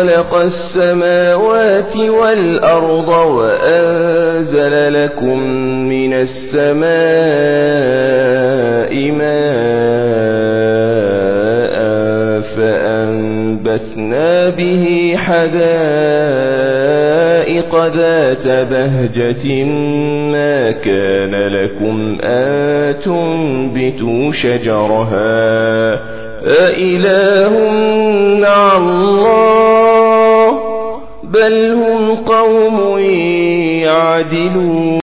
خلق السماوات والأرض وأنزل لكم من السماء ماء فأنبتنا به حدائق ذات بهجة ما كان لكم أن تنبتوا شجرها أإله مع الله بل هم قوم يعدلون.